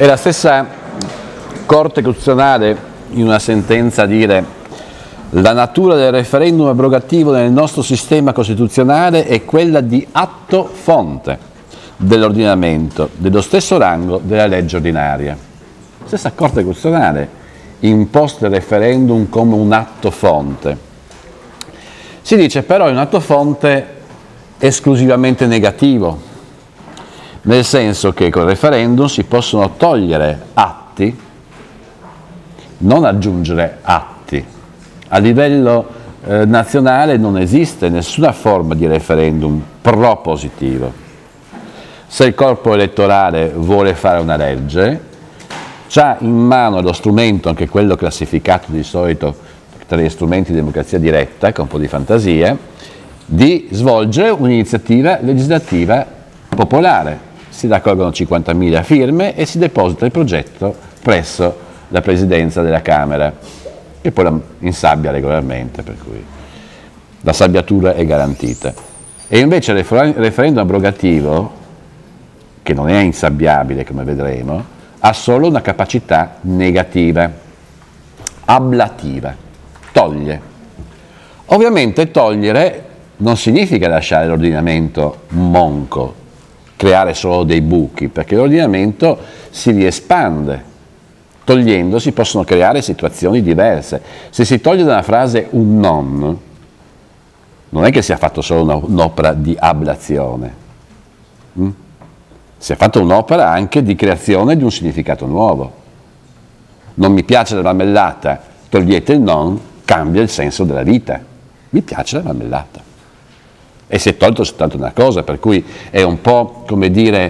È la stessa Corte Costituzionale in una sentenza a dire: la natura del referendum abrogativo nel nostro sistema costituzionale è quella di atto fonte dell'ordinamento, dello stesso rango della legge ordinaria. La stessa Corte Costituzionale imposta il referendum come un atto fonte. Si dice però è un atto fonte esclusivamente negativo, nel senso che col referendum si possono togliere atti, non aggiungere atti. A livello nazionale non esiste nessuna forma di referendum propositivo. Se il corpo elettorale vuole fare una legge, c'ha in mano lo strumento, anche quello classificato di solito tra gli strumenti di democrazia diretta, con un po' di fantasia, di svolgere un'iniziativa legislativa popolare. Si raccolgono 50.000 firme e si deposita il progetto presso la Presidenza della Camera, che poi la insabbia regolarmente, per cui la sabbiatura è garantita. E invece il referendum abrogativo, che non è insabbiabile come vedremo, ha solo una capacità negativa, ablativa, toglie. Ovviamente togliere non significa lasciare l'ordinamento monco, creare solo dei buchi, perché l'ordinamento si riespande. Togliendo si possono creare situazioni diverse. Se si toglie da una frase un non è che sia fatto solo un'opera di ablazione, si è fatta un'opera anche di creazione di un significato nuovo. Non mi piace la marmellata, togliete il non, cambia il senso della vita. Mi piace la marmellata. E si è tolto soltanto una cosa, per cui è un po', come dire,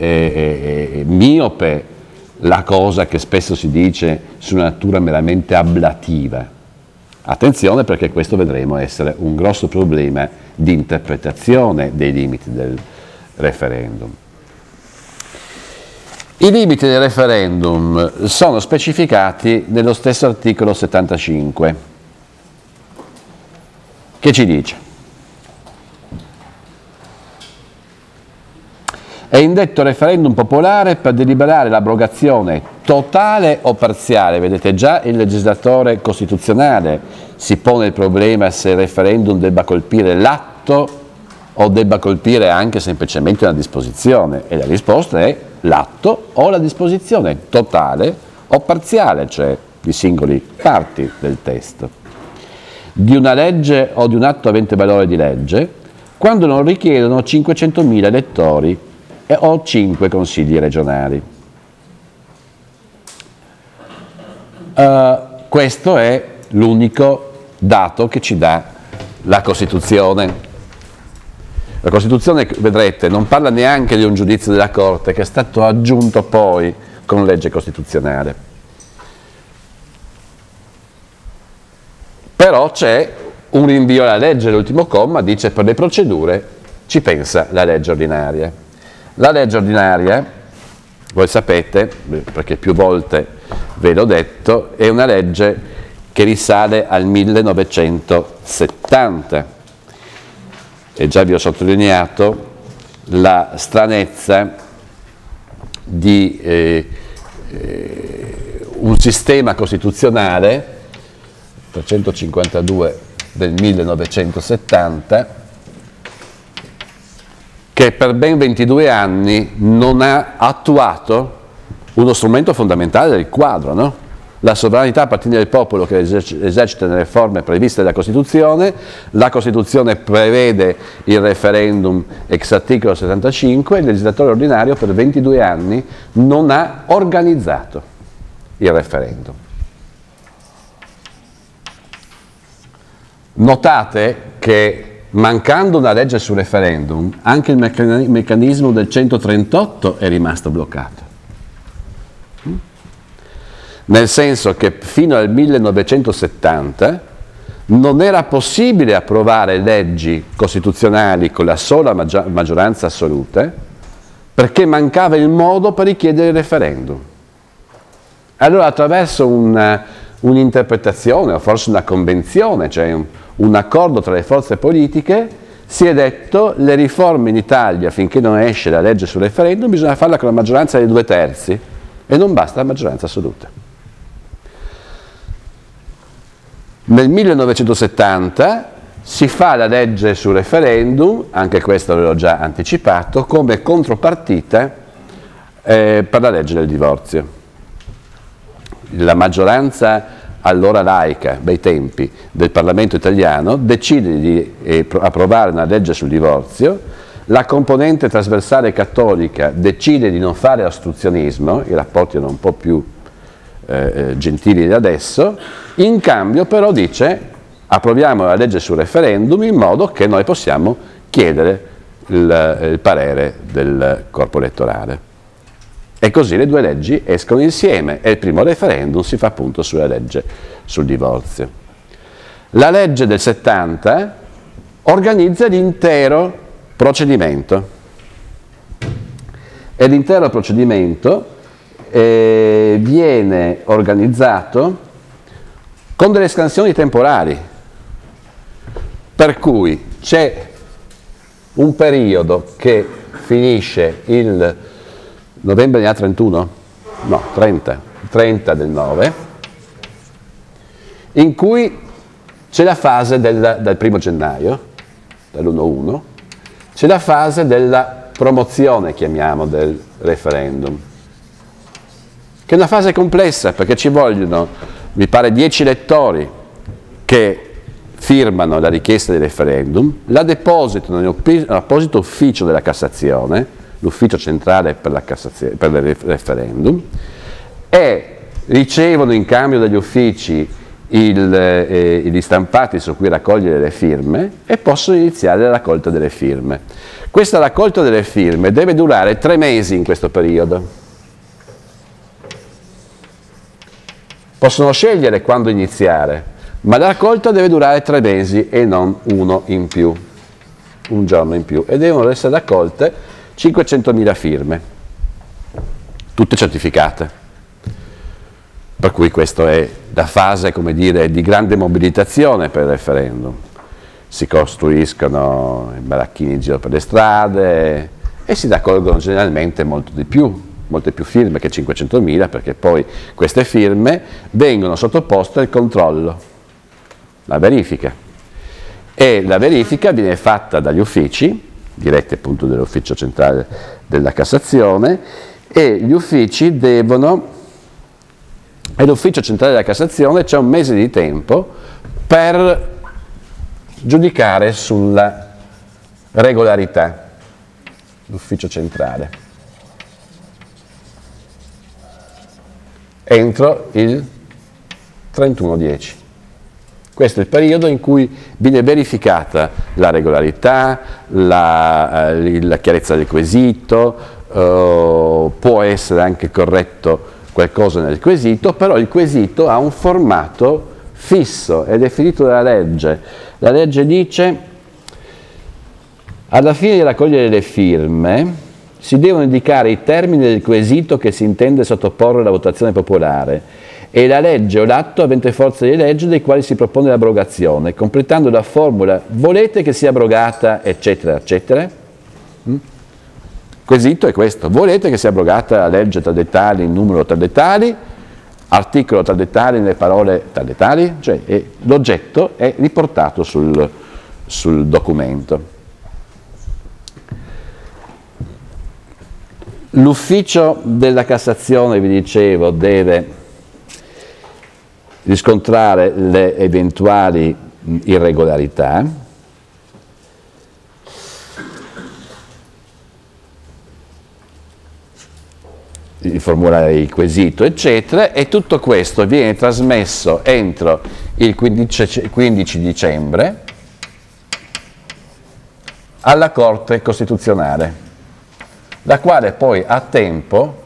miope la cosa che spesso si dice su una natura meramente ablativa. Attenzione, perché questo vedremo essere un grosso problema di interpretazione dei limiti del referendum. I limiti del referendum sono specificati nello stesso articolo 75, che ci dice: è indetto referendum popolare per deliberare l'abrogazione totale o parziale. Vedete già il legislatore costituzionale si pone il problema se il referendum debba colpire l'atto o debba colpire anche semplicemente una disposizione, e la risposta è l'atto o la disposizione, totale o parziale, cioè di singoli parti del testo, di una legge o di un atto avente valore di legge, quando non richiedono 500.000 elettori o 5 consigli regionali. Questo è l'unico dato che ci dà la Costituzione. La Costituzione, vedrete, non parla neanche di un giudizio della Corte, che è stato aggiunto poi con legge costituzionale. Però c'è un rinvio alla legge, l'ultimo comma dice: per le procedure ci pensa la legge ordinaria. La legge ordinaria, voi sapete, perché più volte ve l'ho detto, è una legge che risale al 1970. E già vi ho sottolineato la stranezza di un sistema costituzionale, 352 del 1970, che per ben 22 anni non ha attuato uno strumento fondamentale del quadro, no? La sovranità appartiene al popolo, che esercita le forme previste dalla Costituzione. La Costituzione prevede il referendum ex articolo 75, il legislatore ordinario per 22 anni non ha organizzato il referendum. Notate che, mancando una legge sul referendum, anche il meccanismo del 138 è rimasto bloccato. Nel senso che fino al 1970 non era possibile approvare leggi costituzionali con la sola maggioranza assoluta, perché mancava il modo per richiedere il referendum. Allora, attraverso un'interpretazione o forse una convenzione, cioè un accordo tra le forze politiche, si è detto: le riforme in Italia, finché non esce la legge sul referendum, bisogna farla con la maggioranza dei 2/3. e non basta la maggioranza assoluta. Nel 1970 si fa la legge sul referendum, anche questo l'avevo già anticipato, come contropartita per la legge del divorzio. La maggioranza allora laica, bei tempi, del Parlamento italiano decide di approvare una legge sul divorzio, la componente trasversale cattolica decide di non fare ostruzionismo, i rapporti erano un po' più gentili di adesso, in cambio però dice approviamo la legge sul referendum in modo che noi possiamo chiedere il parere del corpo elettorale. E così le due leggi escono insieme e il primo referendum si fa appunto sulla legge sul divorzio. La legge del 70 organizza l'intero procedimento e l'intero procedimento viene organizzato con delle scansioni temporali, per cui c'è un periodo che finisce il novembre ne ha 31? No, 30 del 9, in cui c'è la fase dal 1 gennaio, dall'1-1, c'è la fase della promozione, chiamiamo, del referendum, che è una fase complessa perché ci vogliono, mi pare, 10 elettori che firmano la richiesta di referendum, la depositano in un apposito ufficio della Cassazione, l'ufficio centrale per il referendum, e ricevono in cambio dagli uffici gli stampati su cui raccogliere le firme e possono iniziare la raccolta delle firme. Questa raccolta delle firme deve durare 3 mesi in questo periodo. Possono scegliere quando iniziare, ma la raccolta deve durare 3 mesi e non uno in più, un giorno in più, e devono essere raccolte 500.000 firme, tutte certificate. Per cui questa è la fase, come dire, di grande mobilitazione per il referendum. Si costruiscono i baracchini in giro per le strade e si raccolgono generalmente molte più firme che 500.000, perché poi queste firme vengono sottoposte al controllo, la verifica. E la verifica viene fatta dagli uffici, diretti appunto dell'ufficio centrale della Cassazione, e gli uffici devono, e l'ufficio centrale della Cassazione c'è un mese di tempo per giudicare sulla regolarità, l'ufficio centrale, entro il 31/10. Questo è il periodo in cui viene verificata la regolarità, la chiarezza del quesito, può essere anche corretto qualcosa nel quesito, però il quesito ha un formato fisso, è definito dalla legge. La legge dice: alla fine di raccogliere le firme si devono indicare i termini del quesito che si intende sottoporre alla votazione popolare e la legge o l'atto avente forza di legge dei quali si propone l'abrogazione, completando la formula volete che sia abrogata, eccetera, eccetera. Quesito è questo: volete che sia abrogata la legge tal dei tali, il numero tal dei tali, articolo tal dei tali, nelle parole tal dei tali, cioè l'oggetto è riportato sul documento. L'ufficio della Cassazione, vi dicevo, deve riscontrare le eventuali irregolarità, formulare il quesito, eccetera, e tutto questo viene trasmesso entro il 15 dicembre alla Corte Costituzionale, la quale poi ha tempo,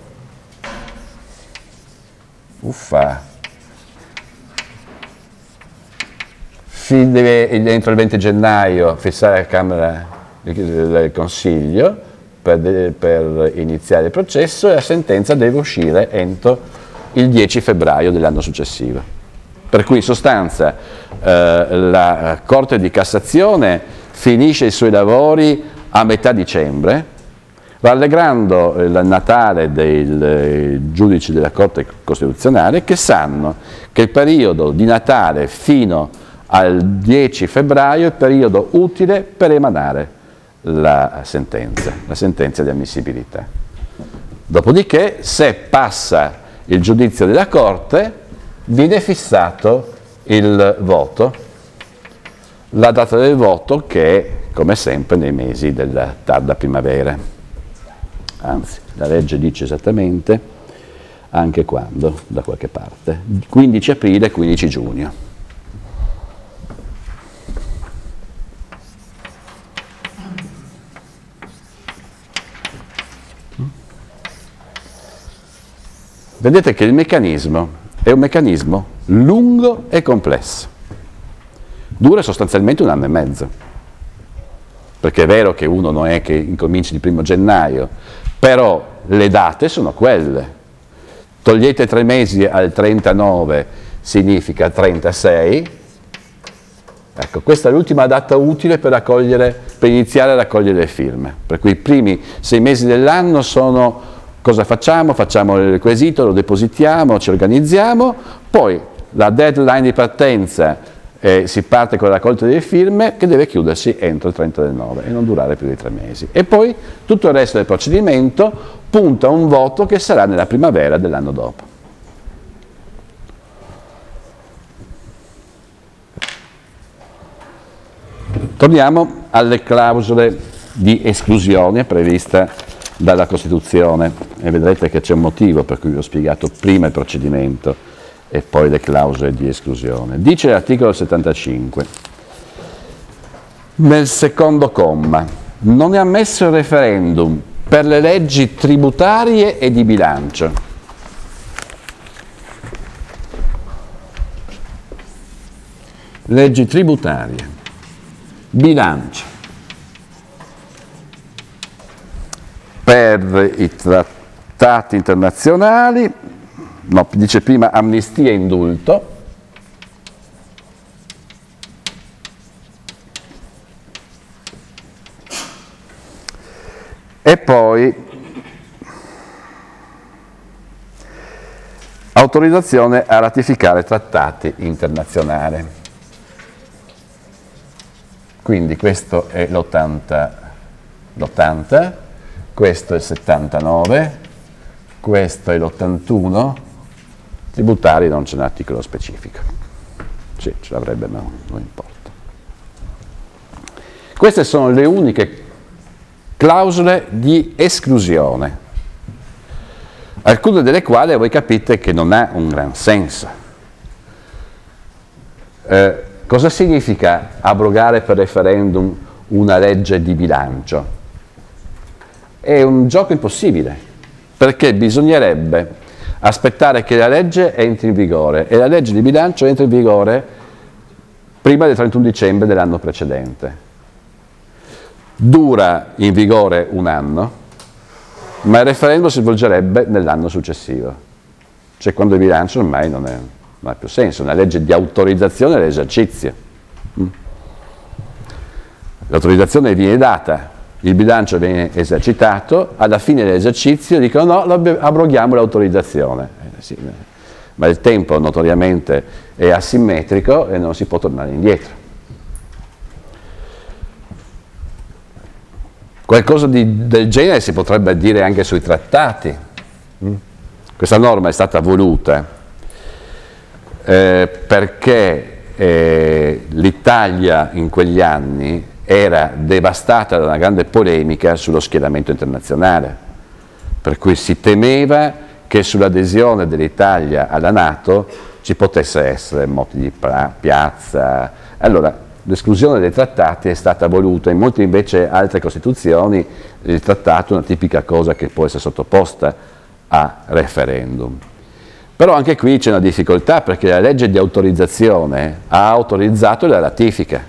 deve entro il 20 gennaio fissare la Camera del Consiglio per iniziare il processo, e la sentenza deve uscire entro il 10 febbraio dell'anno successivo. Per cui in sostanza la Corte di Cassazione finisce i suoi lavori a metà dicembre, rallegrando il Natale dei giudici della Corte Costituzionale, che sanno che il periodo di Natale fino al 10 febbraio è il periodo utile per emanare la sentenza di ammissibilità. Dopodiché, se passa il giudizio della Corte, viene fissato il voto, la data del voto, che è come sempre nei mesi della tarda primavera. Anzi, la legge dice esattamente anche quando, da qualche parte, 15 aprile, 15 giugno. Vedete che il meccanismo è un meccanismo lungo e complesso. Dura sostanzialmente 1 anno e mezzo, perché è vero che uno non è che incominci il 1° gennaio, però le date sono quelle. Togliete 3 mesi al 39 significa 36. Ecco, questa è l'ultima data utile per iniziare a raccogliere le firme. Per cui i primi 6 mesi dell'anno sono: cosa facciamo? Facciamo il quesito, lo depositiamo, ci organizziamo, poi la deadline di partenza, si parte con la raccolta delle firme, che deve chiudersi entro il 30 del 9 e non durare più di 3 mesi. E poi tutto il resto del procedimento punta a un voto che sarà nella primavera dell'anno dopo. Torniamo alle clausole di esclusione prevista dalla Costituzione, e vedrete che c'è un motivo per cui vi ho spiegato prima il procedimento e poi le clausole di esclusione. Dice l'articolo 75, nel secondo comma: non è ammesso il referendum per le leggi tributarie e di bilancio. Leggi tributarie, bilancio. Per i trattati internazionali, no, dice prima amnistia e indulto, e poi autorizzazione a ratificare trattati internazionali. Quindi questo è l'80, questo è il 79, questo è l'81, tributari non c'è un articolo specifico. Sì, ce l'avrebbe, ma non importa. Queste sono le uniche clausole di esclusione, alcune delle quali voi capite che non ha un gran senso. Cosa significa abrogare per referendum una legge di bilancio? È un gioco impossibile, perché bisognerebbe aspettare che la legge entri in vigore, e la legge di bilancio entra in vigore prima del 31 dicembre dell'anno precedente. Dura in vigore 1 anno, ma il referendum si svolgerebbe nell'anno successivo. Cioè, quando il bilancio ormai non ha più senso, è una legge di autorizzazione all'esercizio. L'autorizzazione viene data, il bilancio viene esercitato, alla fine dell'esercizio dicono no, abroghiamo l'autorizzazione. Sì, ma il tempo notoriamente è asimmetrico e non si può tornare indietro. Qualcosa del genere si potrebbe dire anche sui trattati. Questa norma è stata voluta perché l'Italia in quegli anni era devastata da una grande polemica sullo schieramento internazionale, per cui si temeva che sull'adesione dell'Italia alla NATO ci potesse essere moti di piazza. Allora, l'esclusione dei trattati è stata voluta. In molte invece altre Costituzioni il trattato è una tipica cosa che può essere sottoposta a referendum. Però anche qui c'è una difficoltà, perché la legge di autorizzazione ha autorizzato la ratifica.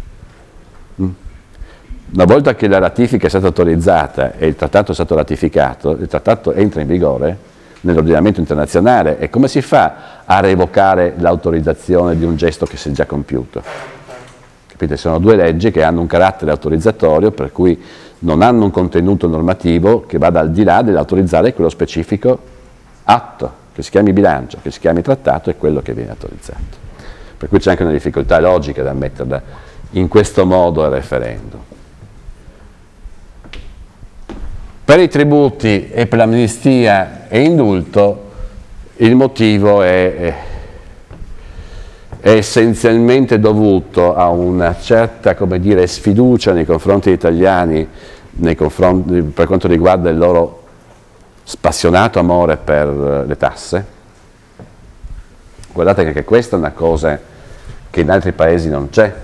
Una volta che la ratifica è stata autorizzata e il trattato è stato ratificato, il trattato entra in vigore nell'ordinamento internazionale. E come si fa a revocare l'autorizzazione di un gesto che si è già compiuto? Capite? Sono 2 leggi che hanno un carattere autorizzatorio, per cui non hanno un contenuto normativo che vada al di là dell'autorizzare quello specifico atto, che si chiami bilancio, che si chiami trattato, è quello che viene autorizzato. Per cui c'è anche una difficoltà logica da metterla in questo modo al referendum. Per i tributi e per l'amnistia e indulto il motivo è essenzialmente dovuto a una certa, come dire, sfiducia nei confronti degli italiani per quanto riguarda il loro spassionato amore per le tasse. Guardate che anche questa è una cosa che in altri paesi non c'è.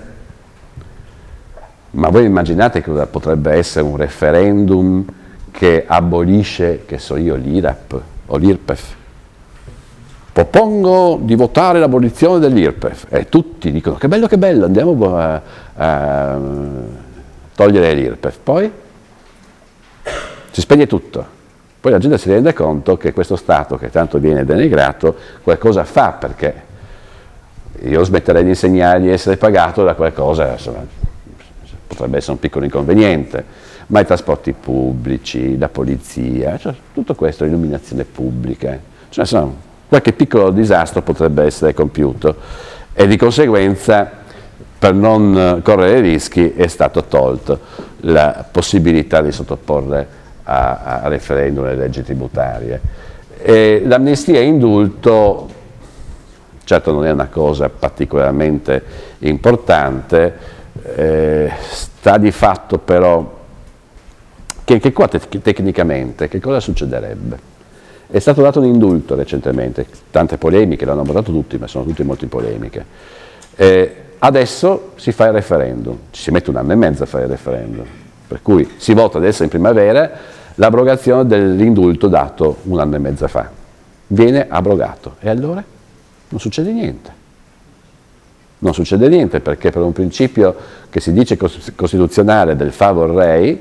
Ma voi immaginate cosa potrebbe essere un referendum che abolisce, che so io, l'IRAP o l'IRPEF? Propongo di votare l'abolizione dell'IRPEF e tutti dicono che bello, andiamo a togliere l'IRPEF. Poi si spegne tutto. Poi la gente si rende conto che questo Stato, che tanto viene denigrato, qualcosa fa, perché io smetterei di insegnare di essere pagato da qualcosa, insomma, potrebbe essere un piccolo inconveniente, ma i trasporti pubblici, la polizia, cioè, tutto questo, l'illuminazione pubblica, cioè, insomma, qualche piccolo disastro potrebbe essere compiuto e di conseguenza, per non correre rischi, è stato tolto la possibilità di sottoporre a referendum le leggi tributarie. L'amnistia e indulto, certo non è una cosa particolarmente importante, sta di fatto però che qua tecnicamente che cosa succederebbe? È stato dato un indulto recentemente, tante polemiche, l'hanno votato tutti, ma sono tutte molto polemiche. Adesso si fa il referendum, ci si mette 1 anno e mezzo a fare il referendum, per cui si vota adesso in primavera l'abrogazione dell'indulto dato 1 anno e mezzo fa. Viene abrogato e allora non succede niente. Non succede niente perché per un principio che si dice costituzionale del favor rei,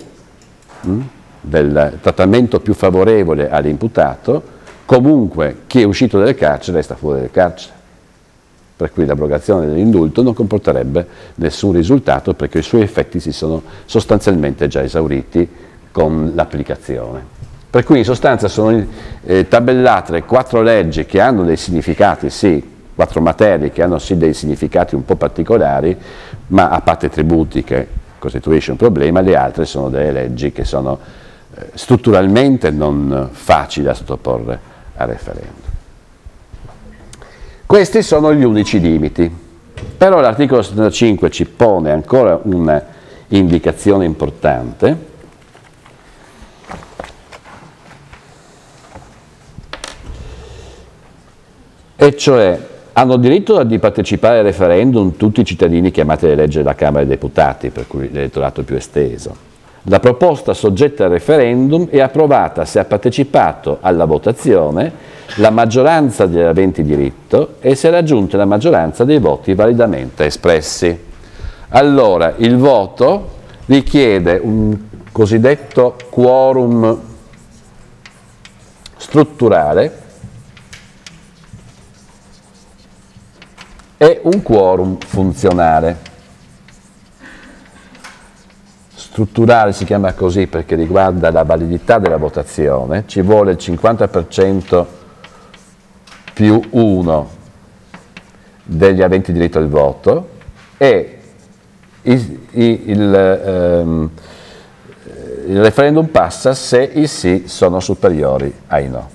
del trattamento più favorevole all'imputato, comunque chi è uscito dal carcere resta fuori dal carcere. Per cui l'abrogazione dell'indulto non comporterebbe nessun risultato perché i suoi effetti si sono sostanzialmente già esauriti con l'applicazione. Per cui in sostanza sono tabellate le 4 leggi che hanno dei significati, sì, 4 materie che hanno sì dei significati un po' particolari, ma a parte tributi che costituisce un problema, le altre sono delle leggi che sono strutturalmente non facili da sottoporre a referendum. Questi sono gli unici limiti, però l'articolo 75 ci pone ancora una indicazione importante, e cioè hanno diritto di partecipare al referendum tutti i cittadini chiamati a eleggere la Camera dei Deputati, per cui l'elettorato più esteso. La proposta soggetta al referendum è approvata se ha partecipato alla votazione la maggioranza degli aventi diritto e se è raggiunta la maggioranza dei voti validamente espressi. Allora, il voto richiede un cosiddetto quorum strutturale e un quorum funzionale. Strutturale si chiama così perché riguarda la validità della votazione, ci vuole il 50% più 1 degli aventi diritto al voto e il referendum passa se i sì sono superiori ai no.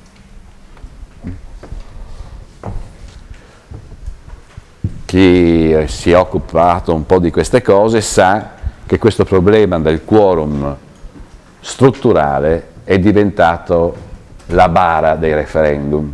Chi si è occupato un po' di queste cose sa che questo problema del quorum strutturale è diventato la bara dei referendum.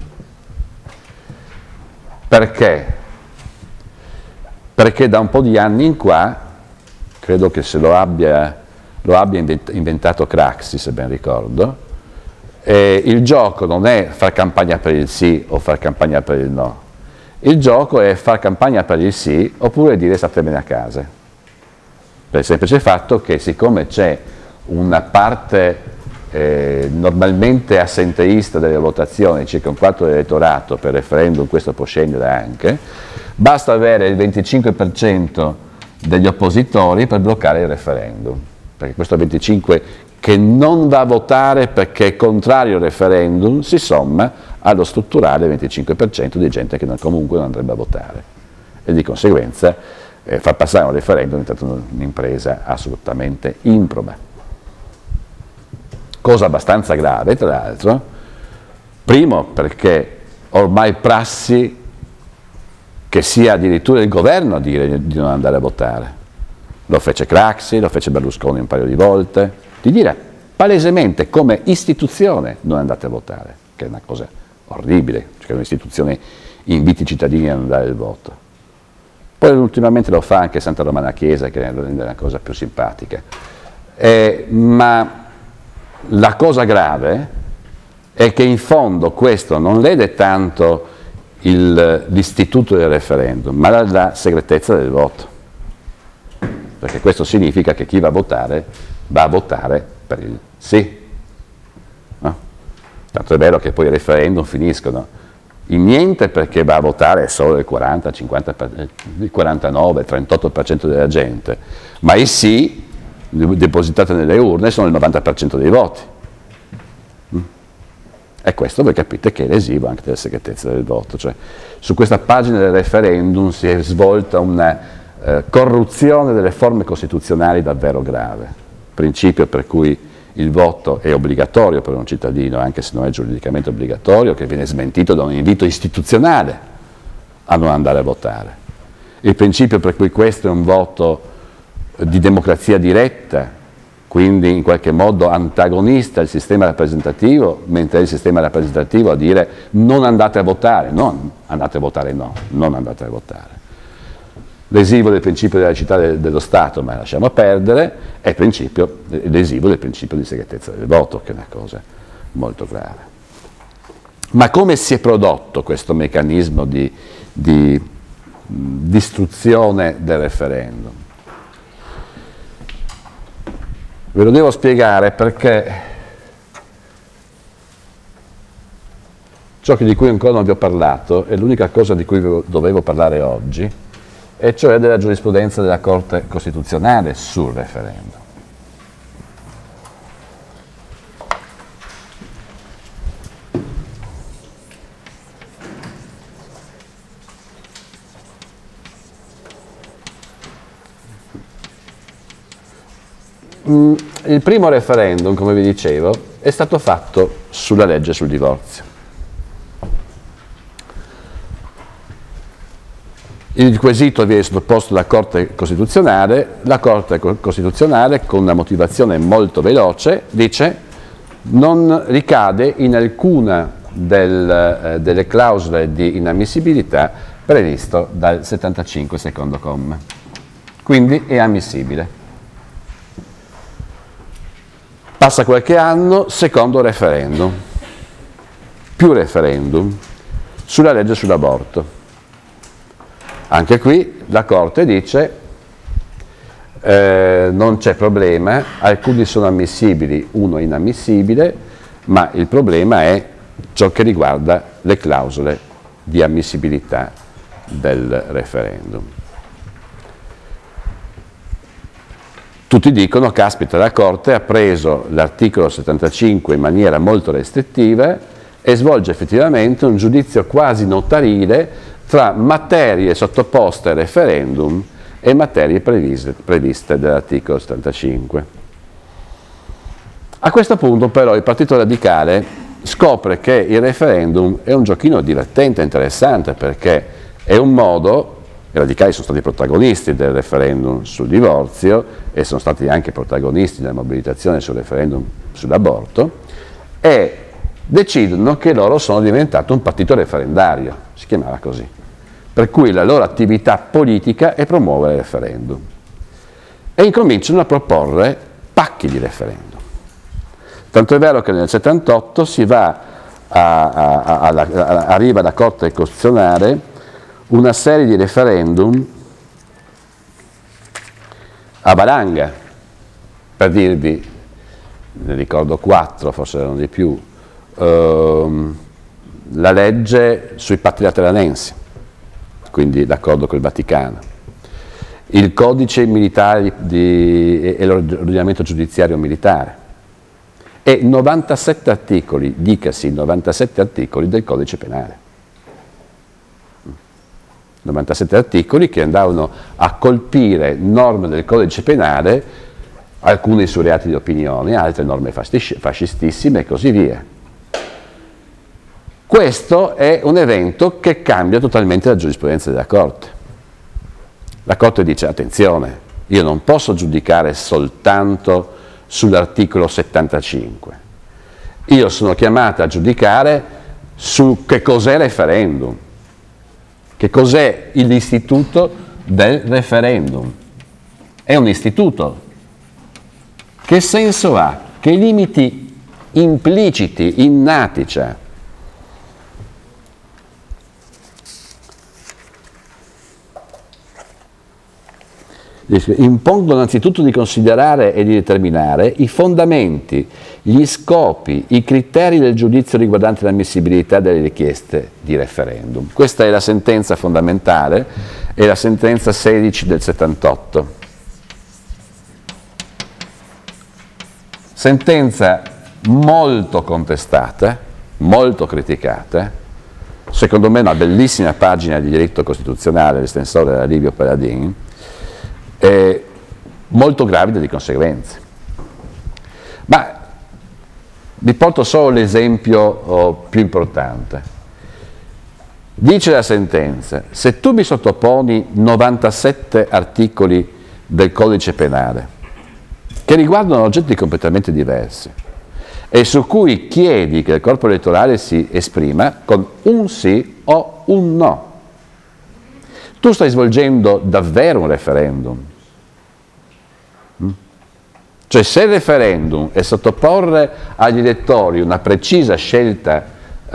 Perché? Perché da un po' di anni in qua, credo che se lo abbia inventato Craxi, se ben ricordo, il gioco non è far campagna per il sì o far campagna per il no. Il gioco è far campagna per il sì oppure dire statevene a casa. Per il semplice fatto che siccome c'è una parte normalmente assenteista delle votazioni, circa un quarto dell'elettorato per referendum, questo può scendere anche, basta avere il 25% degli oppositori per bloccare il referendum. perché questo 25 che non va a votare perché è contrario al referendum si somma allo strutturale 25% di gente che comunque non andrebbe a votare e di conseguenza far passare un referendum è diventata un'impresa assolutamente improba. Cosa abbastanza grave, tra l'altro, primo perché ormai prassi che sia addirittura il governo a dire di non andare a votare. Lo fece Craxi, lo fece Berlusconi un paio di volte, di dire palesemente come istituzione non andate a votare, che è una cosa orribile, cioè che un'istituzione inviti i cittadini a non dare il voto. Poi ultimamente lo fa anche Santa Romana Chiesa, che è una cosa più simpatica. Ma la cosa grave è che in fondo questo non lede tanto l'istituto del referendum, ma la segretezza del voto. Perché questo significa che chi va a votare per il sì. No? Tanto è vero che poi i referendum finiscono in niente perché va a votare solo il 40, 50, il 49, il 38% della gente, ma i sì depositate nelle urne sono il 90% dei voti. E questo voi capite che è lesivo anche della segretezza del voto. Cioè, su questa pagina del referendum si è svolta una corruzione delle forme costituzionali davvero grave. Principio per cui il voto è obbligatorio per un cittadino, anche se non è giuridicamente obbligatorio, che viene smentito da un invito istituzionale a non andare a votare. Il principio per cui questo è un voto di democrazia diretta, quindi in qualche modo antagonista al sistema rappresentativo, mentre è il sistema rappresentativo a dire non andate a votare, non andate a votare no, non andate a votare. Lesivo del principio della laicità dello Stato, ma lasciamo perdere, è lesivo del principio di segretezza del voto, che è una cosa molto grave. Ma come si è prodotto questo meccanismo di distruzione del referendum? Ve lo devo spiegare perché ciò di cui ancora non vi ho parlato è l'unica cosa di cui dovevo parlare oggi, e cioè della giurisprudenza della Corte Costituzionale sul referendum. Il primo referendum, come vi dicevo, è stato fatto sulla legge sul divorzio. Il quesito viene sottoposto alla Corte Costituzionale, la Corte Costituzionale, con una motivazione molto veloce, dice non ricade in alcuna delle clausole di inammissibilità previsto dal 75 secondo comma. Quindi è ammissibile. Passa qualche anno, secondo referendum, più referendum, sulla legge sull'aborto. Anche qui la Corte dice non c'è problema, alcuni sono ammissibili, uno è inammissibile, ma il problema è ciò che riguarda le clausole di ammissibilità del referendum. Tutti dicono, caspita, la Corte ha preso l'articolo 75 in maniera molto restrittiva e svolge effettivamente un giudizio quasi notarile tra materie sottoposte al referendum e materie previste dall'articolo 75. A questo punto però il Partito Radicale scopre che il referendum è un giochino divertente e interessante, perché è un modo, i radicali sono stati protagonisti del referendum sul divorzio e sono stati anche protagonisti della mobilitazione sul referendum sull'aborto, e decidono che loro sono diventati un partito referendario, si chiamava così, per cui la loro attività politica è promuovere il referendum, e incominciano a proporre pacchi di referendum. Tanto è vero che nel 78 si va arriva alla Corte Costituzionale una serie di referendum a valanga, per dirvi, ne ricordo 4, forse erano di più, la legge sui patti lateranensi, quindi l'accordo col Vaticano, il codice militare e l'ordinamento giudiziario militare e 97 articoli, dicasi 97 articoli del codice penale. 97 articoli che andavano a colpire norme del codice penale, alcune sui reati di opinione, altre norme fascistissime e così via. Questo è un evento che cambia totalmente la giurisprudenza della Corte. La Corte dice: attenzione, io non posso giudicare soltanto sull'articolo 75, io sono chiamata a giudicare su che cos'è referendum, che cos'è l'istituto del referendum. È un istituto. Che senso ha? Che limiti impliciti, innati c'ha? Impongono innanzitutto di considerare e di determinare i fondamenti, gli scopi, i criteri del giudizio riguardanti l'ammissibilità delle richieste di referendum. Questa è la sentenza fondamentale, è la sentenza 16 del 78. Sentenza molto contestata, molto criticata, secondo me una bellissima pagina di diritto costituzionale, l'estensore era Livio Paladin, molto gravida di conseguenze. Ma vi porto solo l'esempio più importante. Dice la sentenza: se tu mi sottoponi 97 articoli del codice penale che riguardano oggetti completamente diversi e su cui chiedi che il corpo elettorale si esprima con un sì o un no, tu stai svolgendo davvero un referendum. Cioè, se il referendum è sottoporre agli elettori una precisa scelta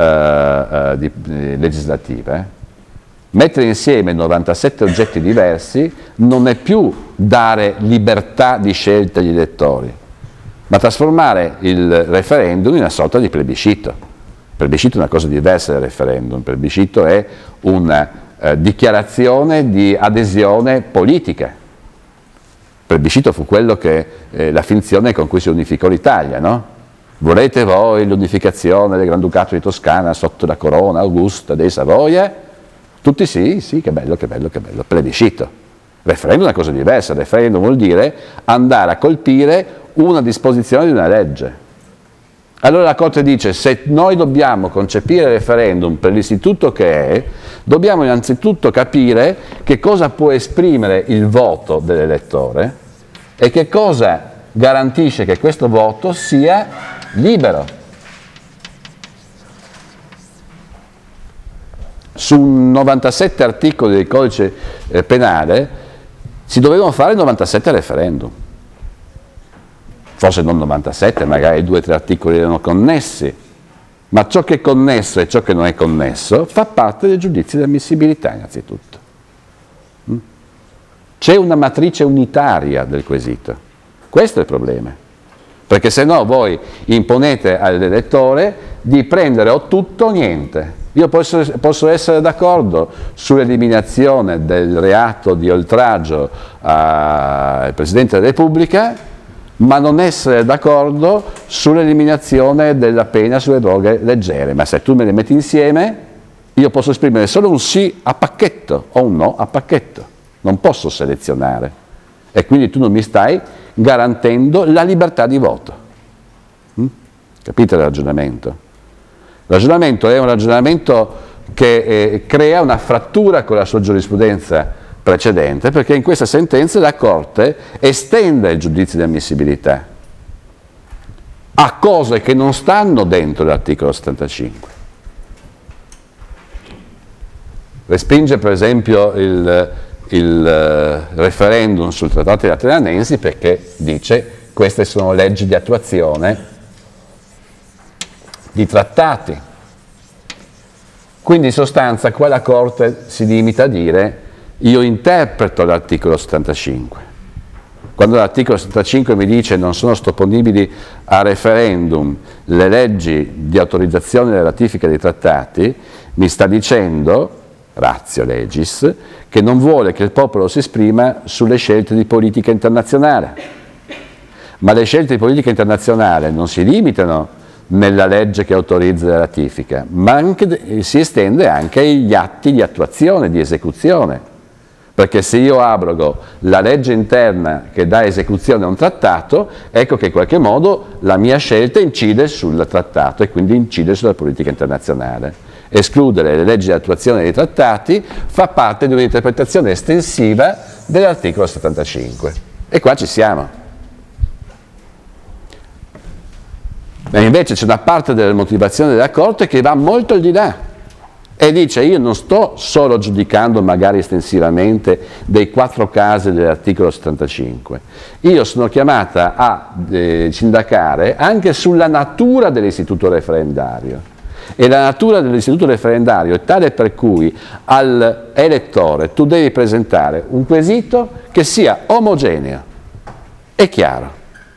legislativa, mettere insieme 97 oggetti diversi non è più dare libertà di scelta agli elettori, ma trasformare il referendum in una sorta di plebiscito. Il plebiscito è una cosa diversa dal referendum. Il plebiscito è una dichiarazione di adesione politica. Il plebiscito fu quello che la finzione con cui si unificò l'Italia, no? Volete voi l'unificazione del Granducato di Toscana sotto la corona augusta dei Savoia? Tutti sì, sì, che bello, che bello, che bello. Plebiscito. Il referendum è una cosa diversa. Il referendum vuol dire andare a colpire una disposizione di una legge. Allora la Corte dice: se noi dobbiamo concepire il referendum per l'istituto che è, dobbiamo innanzitutto capire che cosa può esprimere il voto dell'elettore e che cosa garantisce che questo voto sia libero. Su 97 articoli del codice penale si dovevano fare 97 referendum. Forse non 97, magari 2 o 3 articoli erano connessi, ma ciò che è connesso e ciò che non è connesso fa parte del giudizio di ammissibilità innanzitutto. C'è una matrice unitaria del quesito, questo è il problema, perché se no voi imponete all'elettore di prendere o tutto o niente. Io posso essere d'accordo sull'eliminazione del reato di oltraggio al Presidente della Repubblica, ma non essere d'accordo sull'eliminazione della pena sulle droghe leggere. Ma se tu me le metti insieme, io posso esprimere solo un sì a pacchetto o un no a pacchetto, non posso selezionare, e quindi tu non mi stai garantendo la libertà di voto. Capite il ragionamento? Il ragionamento è un ragionamento che crea una frattura con la sua giurisprudenza precedente, perché in questa sentenza la Corte estende il giudizio di ammissibilità a cose che non stanno dentro l'articolo 75. Respinge per esempio il referendum sul Trattato dei Lateranensi perché dice: queste sono leggi di attuazione di trattati. Quindi in sostanza qua la Corte si limita a dire: io interpreto l'articolo 75. Quando l'articolo 75 mi dice non sono sottoponibili a referendum le leggi di autorizzazione della ratifica dei trattati, mi sta dicendo ratio legis, che non vuole che il popolo si esprima sulle scelte di politica internazionale. Ma le scelte di politica internazionale non si limitano nella legge che autorizza la ratifica, ma anche, si estende anche agli atti di attuazione, di esecuzione. Perché se io abrogo la legge interna che dà esecuzione a un trattato, ecco che in qualche modo la mia scelta incide sul trattato e quindi incide sulla politica internazionale. Escludere le leggi di attuazione dei trattati fa parte di un'interpretazione estensiva dell'articolo 75. E qua ci siamo. E invece c'è una parte della motivazione della Corte che va molto al di là. E dice, io non sto solo giudicando magari estensivamente dei 4 casi dell'articolo 75, io sono chiamata a sindacare anche sulla natura dell'istituto referendario. E la natura dell'istituto referendario è tale per cui all'elettore tu devi presentare un quesito che sia omogeneo e chiaro.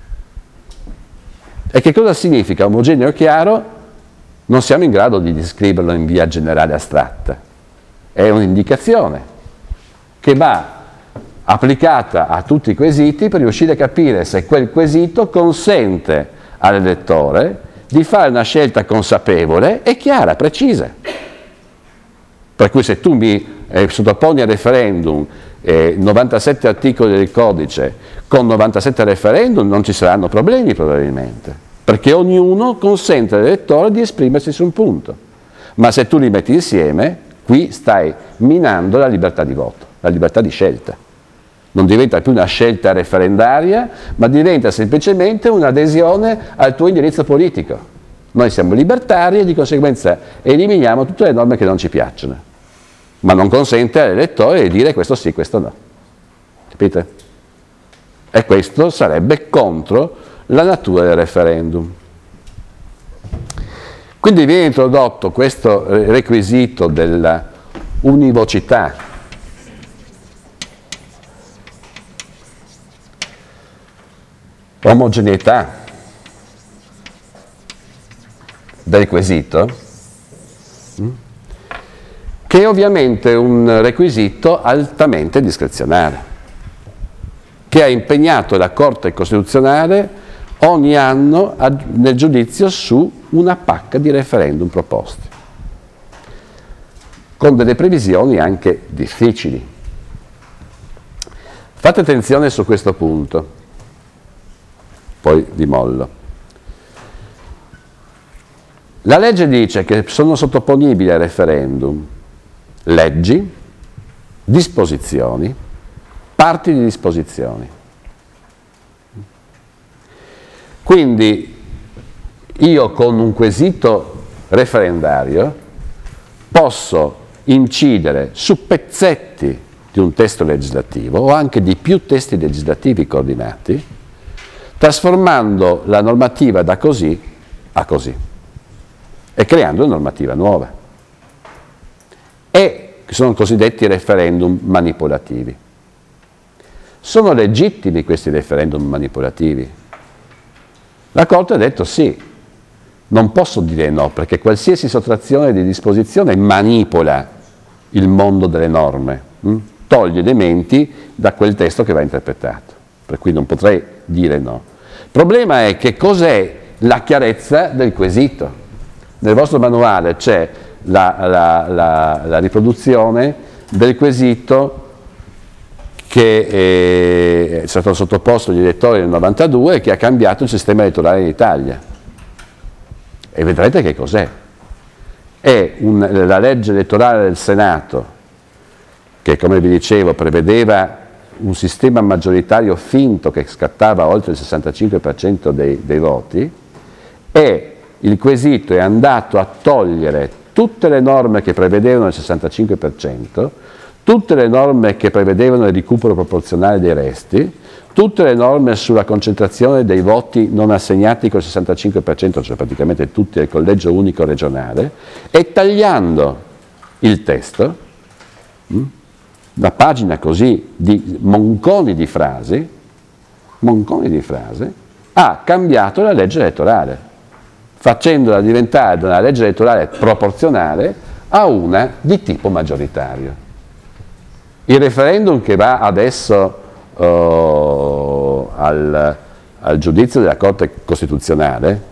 E che cosa significa omogeneo e chiaro? Non siamo in grado di descriverlo in via generale astratta. È un'indicazione che va applicata a tutti i quesiti per riuscire a capire se quel quesito consente all'elettore di fare una scelta consapevole e chiara, precisa. Per cui se tu mi sottoponi a referendum 97 articoli del codice con 97 referendum non ci saranno problemi probabilmente, perché ognuno consente all'elettore di esprimersi su un punto. Ma se tu li metti insieme, qui stai minando la libertà di voto, la libertà di scelta. Non diventa più una scelta referendaria, ma diventa semplicemente un'adesione al tuo indirizzo politico. Noi siamo libertari e di conseguenza eliminiamo tutte le norme che non ci piacciono, ma non consente all'elettore di dire questo sì, questo no. Capite? E questo sarebbe contro la natura del referendum. Quindi viene introdotto questo requisito della univocità omogeneità del quesito, che è ovviamente un requisito altamente discrezionale, che ha impegnato la Corte Costituzionale ogni anno nel giudizio su una pacca di referendum proposti, con delle previsioni anche difficili. Fate attenzione su questo punto. Poi vi mollo. La legge dice che sono sottoponibili al referendum leggi, disposizioni, parti di disposizioni. Quindi io con un quesito referendario posso incidere su pezzetti di un testo legislativo o anche di più testi legislativi coordinati, trasformando la normativa da così a così e creando una normativa nuova. E sono cosiddetti referendum manipolativi. Sono legittimi questi referendum manipolativi? La Corte ha detto sì, non posso dire no, perché qualsiasi sottrazione di disposizione manipola il mondo delle norme, toglie elementi da quel testo che va interpretato, per cui non potrei dire no. Il problema è che cos'è la chiarezza del quesito. Nel vostro manuale c'è la riproduzione del quesito che è stato sottoposto agli elettori nel 92 e che ha cambiato il sistema elettorale in Italia. E vedrete che cos'è. È la legge elettorale del Senato, che come vi dicevo prevedeva un sistema maggioritario finto che scattava oltre il 65% dei voti, e il quesito è andato a togliere tutte le norme che prevedevano il 65%, tutte le norme che prevedevano il recupero proporzionale dei resti, tutte le norme sulla concentrazione dei voti non assegnati col 65%, cioè praticamente tutti al collegio unico regionale, e tagliando il testo, una pagina così di monconi di frasi, ha cambiato la legge elettorale, facendola diventare da una legge elettorale proporzionale a una di tipo maggioritario. Il referendum che va adesso al giudizio della Corte Costituzionale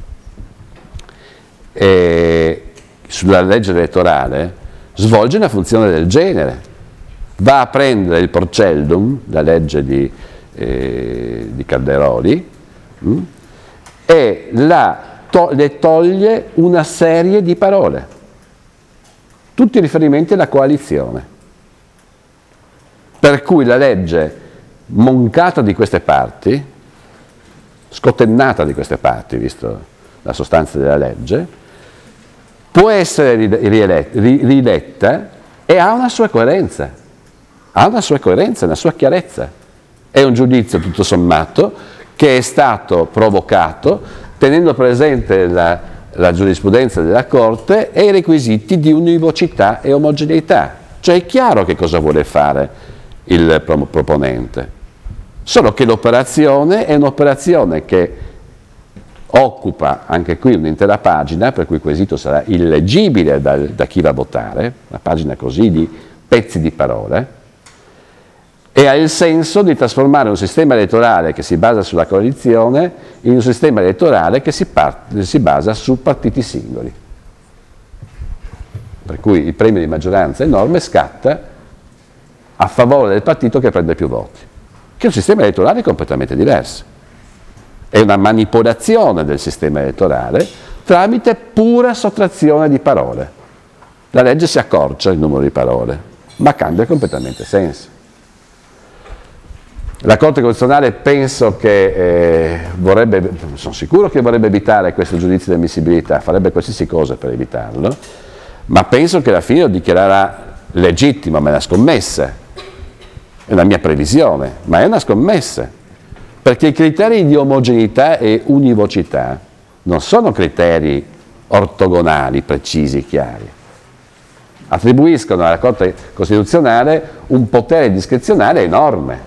sulla legge elettorale svolge una funzione del genere. Va a prendere il Porcellum, la legge di Calderoli, e le toglie una serie di parole, tutti riferimenti alla coalizione. Per cui la legge moncata di queste parti, scotennata di queste parti, visto la sostanza della legge, può essere riletta e ha una sua coerenza, una sua chiarezza. È un giudizio tutto sommato che è stato provocato tenendo presente la giurisprudenza della Corte e i requisiti di univocità e omogeneità. Cioè è chiaro che cosa vuole fare il proponente, solo che l'operazione è un'operazione che occupa anche qui un'intera pagina, per cui il quesito sarà illeggibile da chi va a votare, una pagina così di pezzi di parole, e ha il senso di trasformare un sistema elettorale che si basa sulla coalizione in un sistema elettorale che si basa su partiti singoli. Per cui il premio di maggioranza enorme scatta a favore del partito che prende più voti, che è un sistema elettorale completamente diverso. È una manipolazione del sistema elettorale tramite pura sottrazione di parole. La legge si accorcia il numero di parole, ma cambia completamente senso. La Corte Costituzionale penso che sono sicuro che vorrebbe evitare questo giudizio di ammissibilità, farebbe qualsiasi cosa per evitarlo, ma penso che alla fine lo dichiarerà legittimo, ma è una scommessa, è una mia previsione, ma è una scommessa, perché i criteri di omogeneità e univocità non sono criteri ortogonali, precisi, chiari. Attribuiscono alla Corte Costituzionale un potere discrezionale enorme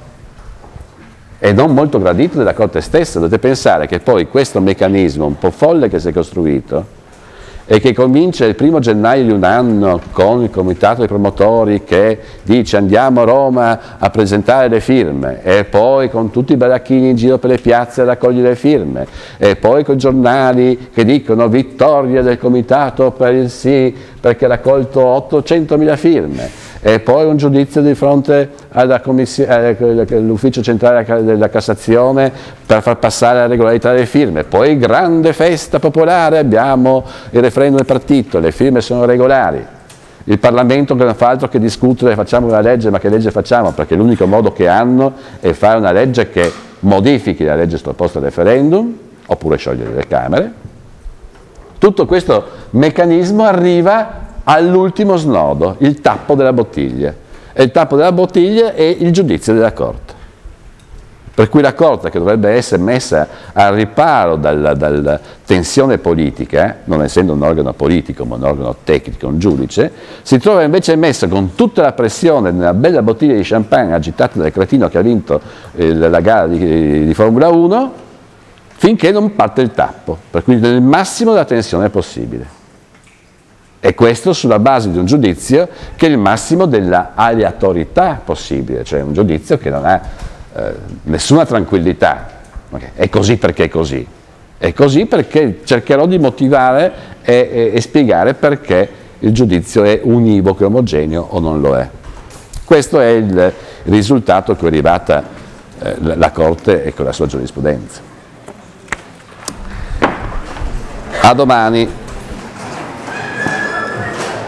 e non molto gradito della Corte stessa. Dovete pensare che poi questo meccanismo un po' folle che si è costruito e che comincia il 1° gennaio di un anno con il comitato dei promotori che dice andiamo a Roma a presentare le firme, e poi con tutti i baracchini in giro per le piazze a raccogliere le firme, e poi con i giornali che dicono vittoria del comitato per il sì perché ha raccolto 800.000 firme, e poi un giudizio di fronte all'ufficio centrale della Cassazione per far passare la regolarità delle firme, poi grande festa popolare, abbiamo il referendum del partito, le firme sono regolari, il Parlamento che non fa altro che discutere, facciamo una legge, ma che legge facciamo? Perché l'unico modo che hanno è fare una legge che modifichi la legge sottoposta al referendum, oppure sciogliere le Camere. Tutto questo meccanismo arriva all'ultimo snodo, il tappo della bottiglia, e il tappo della bottiglia è il giudizio della Corte. Per cui la Corte, che dovrebbe essere messa al riparo dalla tensione politica, non essendo un organo politico ma un organo tecnico, un giudice, si trova invece messa con tutta la pressione nella bella bottiglia di champagne agitata dal cretino che ha vinto la gara di Formula 1, finché non parte il tappo, per cui nel massimo della tensione possibile. E questo sulla base di un giudizio che è il massimo della aleatorietà possibile, cioè un giudizio che non ha nessuna tranquillità. Okay. È così perché è così. È così perché cercherò di motivare e spiegare perché il giudizio è univoco e omogeneo o non lo è. Questo è il risultato a cui è arrivata la Corte e con la sua giurisprudenza. A domani.